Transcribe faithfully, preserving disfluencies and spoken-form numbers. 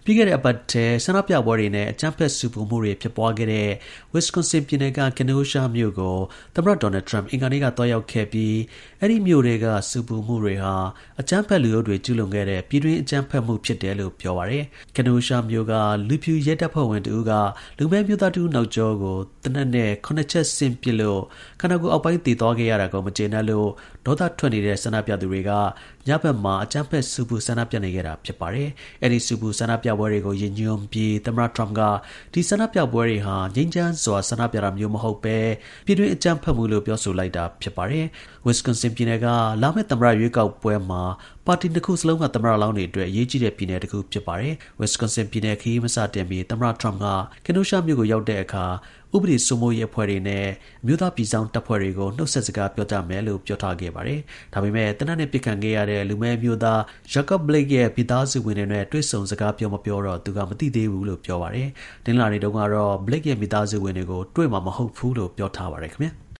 ပြီးခဲ့တဲ့အပတ်ထဲဆန္ဒပြပွဲတွေနဲ့အကြမ်းဖက်ဆူပူမှုတွေဖြစ်ပွားခဲ့တဲ့ Wisconsin ပြည်နယ်က Kenosha မြို့ကိုသမ္မတ ဒေါ်နယ်ထရမ့်အင်္ဂါနေ့ကသွားရောက်ခဲ့ပြီးအဲ့ဒီမြို့တွေကဆူပူမှုတွေဟာအကြမ်းဖက်လူအုပ်တွေကျူးလွန်ခဲ့တဲ့ပြည်တွင်းအကြမ်းဖက်မှုဖြစ်တယ်လို့ပြောပါတယ်။ Kenosha မြို့ကလူဖြူရဲတပ်ဖွဲ့ဝင်တစ်ဦးကလူမည်းမျိုးသားတစ်ဦးနောက်ကျောကိုသေနတ်နဲ့ခုနှစ်ချက်ဆင့်ပစ်လို့ခန္ဓာကိုယ်အောက်ပိုင်းသေသွားခဲ့ရတာကိုမကျေနပ်လို့ဒေါသထွက်နေတဲ့ဆန္ဒပြသူတွေကညဘက်မှာအကြမ်းဖက်ဆူပူဆန္ဒပြနေခဲ့တာဖြစ်ပါတယ်။အဲ့ဒီဆူပူဆန္ဒပြပွဲတွေကိုရည်ညွှန်းပြီးသမ္မတထရမ့်ကဒီဆန္ဒပြပွဲတွေဟာငြိမ်းချမ်းစွာဆန္ဒပြတာမျိုးမဟုတ်ပဲပြည်တွင်းအကြမ်းဖက်မှုလို့ပြောဆိုလိုက်တာဖြစ်ပါတယ်။ Wisconsin ပြည်နယ်ကလာမယ့်သမ္မတရွေးကောက်ပွဲမှာပါတီနှစ်ခုစလုံးကသမ္မတလောင်းတွေအတွက်အရေးကြီးတဲ့ပြည်နယ်တစ်ခုဖြစ်ပါတယ်။ Wisconsin ပြည်နယ်ခရီးမစတင်မီသမ္မတထရမ့်က Kenosha မြို့ကိုရောက်တဲ့အခါဥပဒေစိုးမိုးရေးအဖွဲ့တွေနဲ့အမျိုးသားပြည်စောင့်တပ်ဖွဲ့တွေကိုနှုတ်ဆက်စကားပြောကြားမယ်လို့ပြောထားခဲ့ပါတယ်။ဒါပေမဲ့သေနတ်နဲ့ပစ်ခံခဲ့ရတဲ့လူမည်းအမျိုးသား Jacob Blake ရဲ့မိသားစုဝင်တွေနဲ့တွေ့ဆုံစကားပြောမပြောတော့သူကမသိသေးဘူးလို့ပြောပါတယ်။တနင်္လာနေ့တုန်းကတော့ Blake ရဲ့မိသားစုဝင်တွေကိုတွေ့မှာမဟုတ်ဘူးလို့ပြောထားပါတယ်ခင်ဗျာ။